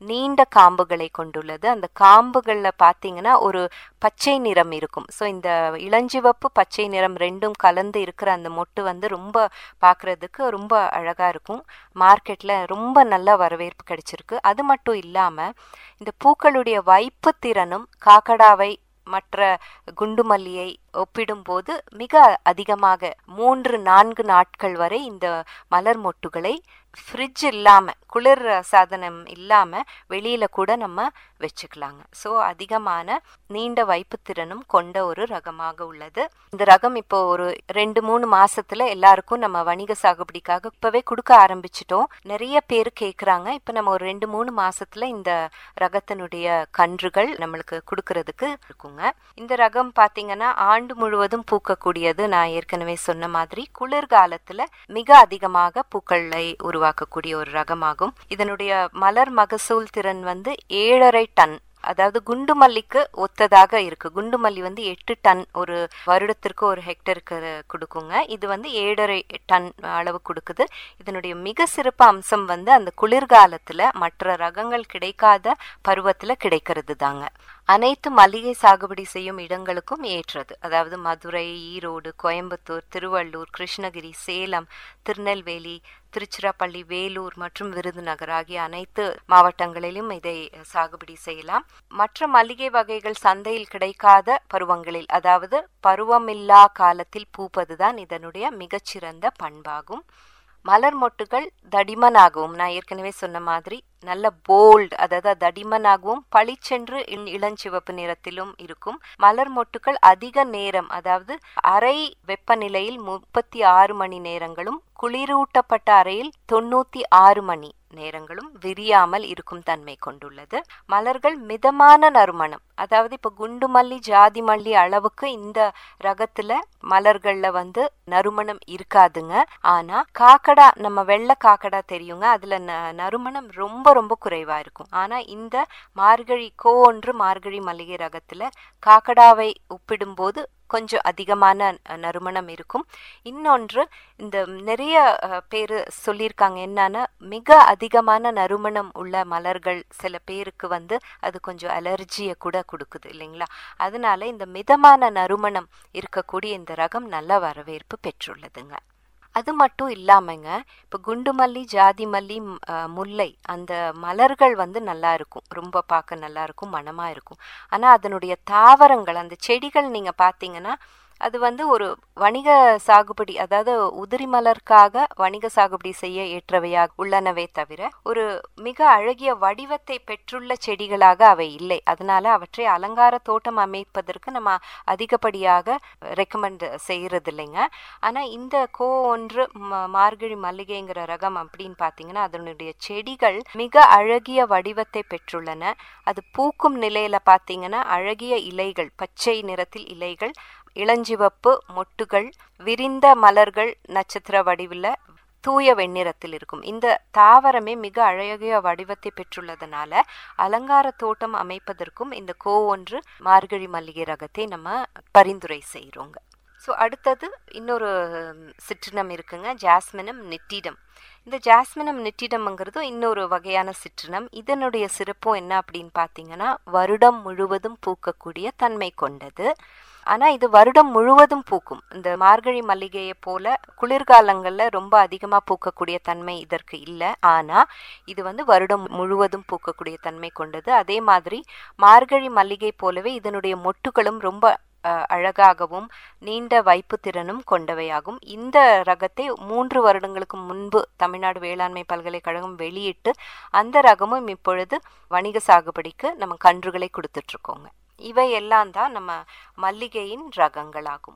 Speaker 3: நீண்ட காம்புகளை கொண்டுள்ளது. அந்த காம்புகளில் பார்த்தீங்கன்னா ஒரு பச்சை நிறம் இருக்கும். ஸோ இந்த இளஞ்சிவப்பு பச்சை நிறம் ரெண்டும் கலந்து இருக்கிற அந்த மொட்டு வந்து ரொம்ப பார்க்குறதுக்கு ரொம்ப அழகாக இருக்கும். மார்க்கெட்டில் ரொம்ப நல்ல வரவேற்பு கிடைச்சிருக்கு. அது மட்டும் இல்லாமல் இந்த பூக்களுடைய வைப்பு திறனும் காக்கடாவை மற்ற குண்டுமல்லியை ஒப்பிடும்போது மிக அதிகமாக மூன்று நான்கு நாட்கள் வரை இந்த மலர் மொட்டுகளை ஃப்ரிட்ஜ் இல்லாமல், குளிர் சாதனம் இல்லாமல் வெளியில் கூட நம்ம வச்சுக்கலாங்க. ஸோ அதிகமான நீண்ட வைப்புத்திறனும் கொண்ட ஒரு ரகமாக உள்ளது. இந்த ரகம் இப்போ ஒரு ரெண்டு மூணு மாசத்துல எல்லாருக்கும் நம்ம வணிக சாகுபடிக்காக இப்பவே கொடுக்க ஆரம்பிச்சிட்டோம். நிறைய பேர் கேட்குறாங்க. இப்போ நம்ம ஒரு ரெண்டு மூணு மாசத்துல இந்த ரகத்தினுடைய கன்றுகள் நம்மளுக்கு கொடுக்கறதுக்கு இருக்குங்க. இந்த ரகம் பார்த்தீங்கன்னா ஆண்டு முழுவதும் பூக்கக்கூடியது. நான் ஏற்கனவே சொன்ன மாதிரி குளிர்காலத்துல மிக அதிகமாக பூக்களை உருவாக்கக்கூடிய ஒரு ரகமாகும். இதனுடைய மலர் மகசூல் திறன் வந்து ஏழரை டன், அதாவது குண்டுமல்லிக்கு ஒத்ததாக இருக்கு. குண்டுமல்லி வந்து எட்டு டன் ஒரு வருடத்திற்கு ஒரு ஹெக்டருக்கு கொடுக்குங்க. இது வந்து ஏழரை டன் அளவு கொடுக்குது. இதனுடைய மிக சிறப்பு அம்சம் வந்து அந்த குளிர்காலத்துல மற்ற ரகங்கள் கிடைக்காத பருவத்துல கிடைக்கிறது தாங்க. அனைத்து மல்லிகை சாகுபடி செய்யும் இடங்களுக்கும் ஏற்றது. அதாவது மதுரை, ஈரோடு, கோயம்புத்தூர், திருவள்ளூர், கிருஷ்ணகிரி, சேலம், திருநெல்வேலி, திருச்சிராப்பள்ளி, வேலூர் மற்றும் விருதுநகர் ஆகிய அனைத்து மாவட்டங்களிலும் இதை சாகுபடி செய்யலாம். மற்ற மல்லிகை வகைகள் சந்தையில் கிடைக்காத பருவங்களில், அதாவது பருவமில்லா காலத்தில் பூப்பதுதான் இதனுடைய மிகச்சிறந்த பண்பாகும். மலர் மொட்டுகள் தடிமனாகவும், நான் ஏற்கனவே சொன்ன மாதிரி நல்ல போல்ட், அதாவது தடிமனாகவும் பளிச்சென்று இளஞ்சிவப்பு நிறத்திலும் இருக்கும். மலர் மொட்டுகள் அதிக நேரம், அதாவது அறை வெப்பநிலையில் முப்பத்தி ஆறு மணி நேரங்களும் குளிரூட்டப்பட்ட அறையில் தொண்ணூத்தி ஆறு மணி நேரங்களும் விரியாமல் இருக்கும் தன்மை கொண்டுள்ளது. மலர்கள் மிதமான நறுமணம், அதாவது இப்ப குண்டுமல்லி, ஜாதி மல்லி அளவுக்கு இந்த ரகத்துல மலர்கள்ல வந்து நறுமணம் இருக்காதுங்க. ஆனா காக்கடா, நம்ம வெள்ளை காக்கடா தெரியுங்க, அதுல நறுமணம் ரொம்ப ரொம்ப குறைவா இருக்கும். ஆனா இந்த மார்கழி கோ ஒன்று மார்கழி மல்லிகை ரகத்துல காக்கடாவை ஒப்பிடும்போது கொஞ்சம் அதிகமான நறுமணம் இருக்கும். இன்னொன்று, இந்த நிறைய பேர் சொல்லியிருக்காங்க என்னன்னா, மிக அதிகமான நறுமணம் உள்ள மலர்கள் சில பேருக்கு வந்து அது கொஞ்சம் அலர்ஜியை கூட கொடுக்குது இல்லைங்களா. அதனால இந்த மிதமான நறுமணம் இருக்கக்கூடிய இந்த ரகம் நல்ல வரவேற்பு பெற்றுள்ளதுங்க. அது மட்டும் இல்லாமங்க, இப்போ குண்டுமல்லி, ஜாதி மல்லி, முல்லை அந்த மலர்கள் வந்து நல்லா இருக்கும், ரொம்ப பார்க்க நல்லா இருக்கும், மனமா இருக்கும். ஆனால் அதனுடைய தாவரங்கள், அந்த செடிகள் நீங்க பார்த்தீங்கன்னா அது வந்து ஒரு வணிக சாகுபடி, அதாவது உதிரி மலர்க்காக வணிக சாகுபடி செய்ய ஏற்றவையாக உள்ளனவே தவிர ஒரு மிக அழகிய வடிவத்தை பெற்றுள்ள செடிகளாக அவை இல்லை. அதனால அவற்றை அலங்கார தோட்டம் அமைப்பதற்கு நம்ம அதிகப்படியாக ரெக்கமெண்ட் செய்யறது இல்லைங்க. ஆனா இந்த கோ ஒன்று மார்கழி மல்லிகைங்கிற ரகம் அப்படின்னு பாத்தீங்கன்னா அதனுடைய செடிகள் மிக அழகிய வடிவத்தை பெற்றுள்ளன. அது பூக்கும் நிலையில பாத்தீங்கன்னா அழகிய இலைகள், பச்சை நிறத்தில் இலைகள், இளஞ்சிவப்பு மொட்டுகள், விரிந்த மலர்கள் நட்சத்திர வடிவில் தூய வெண்ணிறத்தில் இருக்கும். இந்த தாவரமே மிக அழகிய வடிவத்தை பெற்றுள்ளதுனால அலங்கார தோட்டம் அமைப்பதற்கும் இந்த கோ ஒன்று மார்கழி மல்லிகை ரகத்தை நம்ம பரிந்துரை செய்கிறோங்க. ஸோ அடுத்தது இன்னொரு சிற்றினம் இருக்குங்க, ஜாஸ்மினம் நிட்டிடம். இந்த ஜாஸ்மினம் நிட்டிடம்ங்கிறது இன்னொரு வகையான சிற்றினம். இதனுடைய சிறப்பும் என்ன அப்படின்னு பார்த்தீங்கன்னா, வருடம் முழுவதும் பூக்கக்கூடிய தன்மை கொண்டது. ஆனால் இது வருடம் முழுவதும் பூக்கும். இந்த மார்கழி மல்லிகையை போல குளிர்காலங்களில் ரொம்ப அதிகமாக பூக்கக்கூடிய தன்மை இதற்கு இல்லை. ஆனால் இது வந்து வருடம் முழுவதும் பூக்கக்கூடிய தன்மை கொண்டது. அதே மாதிரி மார்கழி மல்லிகை போலவே இதனுடைய மொட்டுகளும் ரொம்ப அழகாகவும் நீண்ட வைப்பு திறனும் கொண்டவையாகும். இந்த ரகத்தை மூன்று வருடங்களுக்கு முன்பு தமிழ்நாடு வேளாண்மை பல்கலைக்கழகம் வெளியிட்டு அந்த ரகமும் இப்பொழுது வணிக சாகுபடிக்கு நம்ம கன்றுகளை கொடுத்துட்டு இருக்கோங்க. இவை எல்லாம் தான் நம்ம மல்லிகையின் ரகங்களாகும்.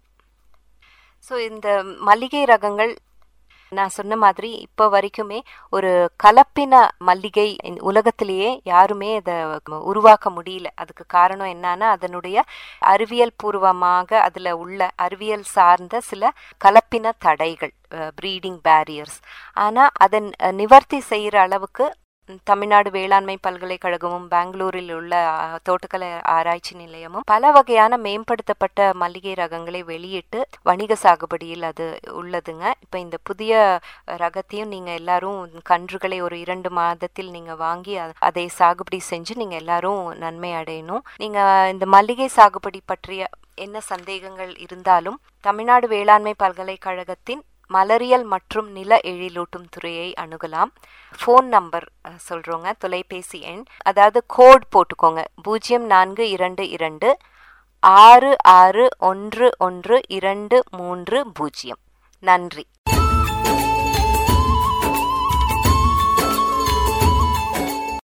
Speaker 3: ஸோ இந்த மல்லிகை ரகங்கள் நான் சொன்ன மாதிரி இப்போ வரைக்குமே ஒரு கலப்பின மல்லிகை உலகத்திலேயே யாருமே அதை உருவாக்க முடியல. அதுக்கு காரணம் என்னன்னா அதனுடைய அறிவியல் பூர்வமாக அதில் உள்ள அறிவியல் சார்ந்த சில கலப்பின தடைகள், ப்ரீடிங் பேரியர்ஸ். ஆனால் அதை நிவர்த்தி செய்கிற அளவுக்கு தமிழ்நாடு வேளாண்மை பல்கலைக்கழகமும் பெங்களூரில் உள்ள அஹ், தோட்டக்கலை ஆராய்ச்சி நிலையமும் பல வகையான மேம்படுத்தப்பட்ட மல்லிகை ரகங்களை வெளியிட்டு வணிக சாகுபடியில் அது உள்ளதுங்க. இப்போ இந்த புதிய ரகத்தையும் நீங்க எல்லாரும் கன்றுகளை ஒரு இரண்டு மாதத்தில் நீங்க வாங்கி அ- அதை சாகுபடி செஞ்சு நீங்க எல்லாரும் நன்மை அடையணும். நீங்க இந்த மல்லிகை சாகுபடி பற்றிய என்ன சந்தேகங்கள் இருந்தாலும் தமிழ்நாடு வேளாண்மை பல்கலைக்கழகத்தின் மலரியல் மற்றும் நில எழிலூட்டும் துறையை அணுகலாம். ஃபோன் நம்பர் அஹ், சொல்றோங்க, தொலைபேசி எண், அதாவது கோட் போட்டுக்கோங்க, பூஜ்ஜியம் நான்கு இரண்டு இரண்டு ஆறு ஆறு ஒன்று ஒன்று இரண்டு மூன்று பூஜ்ஜியம். நன்றி.